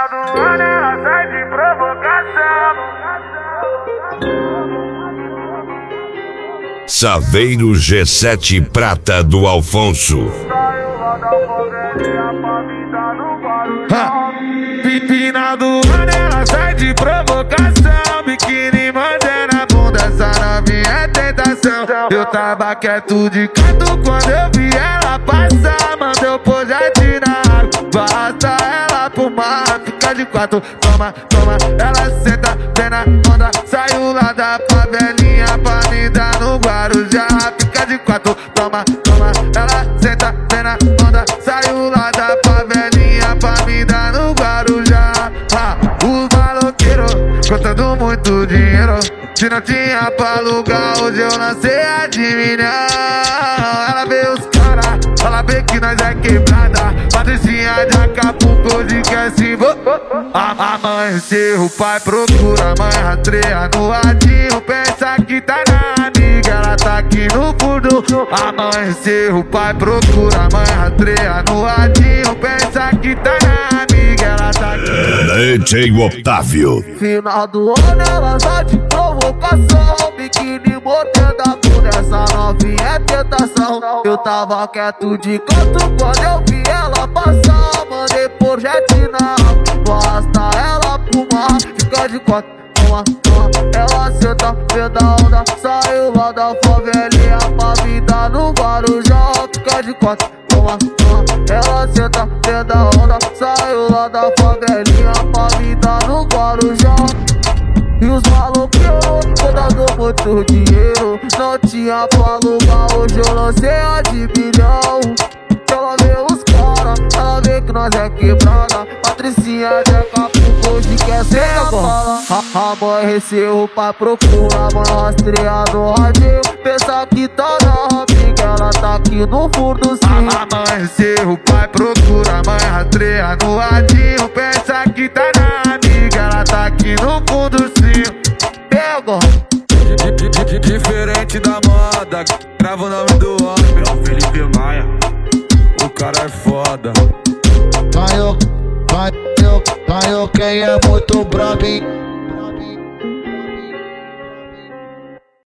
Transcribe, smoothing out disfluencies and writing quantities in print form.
do ano ela sai de provocação. Saveiro G7 Prata do Alfonso. Saiu lá da favelinha pra me dar no Guarujá. Pipina do ano ela sai de provocação. Biquíni mandando a bunda, essa novinha é tentação. Eu tava quieto de canto quando eu vi ela passar. Mandou projeto na água, basta ela pro mar. Fica de quatro, toma, toma. Ela senta, vem na onda. Saiu lá da favelinha pra me dar no Guarujá. Fica de quatro, toma, toma. Ela senta, vem na onda. Saiu lá da favelinha pra me dar no Guarujá. Os maloqueiros contando muito dinheiro. Se não tinha pra alugar, hoje eu lancei a de milhão. Ela vê os cara, ela vê que nós é quebrada. Patricinha de Acapulco, hoje quer se amanheceu, o pai procura, a mãe rastreia no radinho. Pensa que tá na amiga, ela tá aqui no fundo. Amanheceu, o pai procura, a mãe rastreia no radinho. Pensa que tá na amiga, ela tá aqui. DJ Otávio. Final do ano ela só de provocação. Biquíni botando a bunda, essa novinha é tentação. Eu tava quieto de canto quando eu vi ela passar. Mandei projeto na água, basta ela pro mar. Fica de quatro, toma, toma. Ela senta, vem da onda. Saiu lá da favelinha pra me dar no Guarujá. Fica de quatro, toma, toma. Ela senta, vem da onda. Saiu lá da favelinha pra me dar no Guarujá. E os maloqueiros dando muito dinheiro. Não tinha pra alugar, hoje eu lancei a de milhão. Ela vê os cara, ela vê que nós é quebrada. Patricinha de Acapulco, hoje quer ser a bala. Amanheceu, o pai procura, a mãe rastreia no radinho. Pensa que tá na amiga, ela tá aqui no fundo sim. Amanheceu, o pai procura, a mãe rastreia no radinho. Pensa que tá na amiga, ela tá aqui no fundo sim. Pega! Diferente da moda, grava o nome do homem, é o Felipe Maia. O cara é foda. Ganhou quem é muito brabo, hein?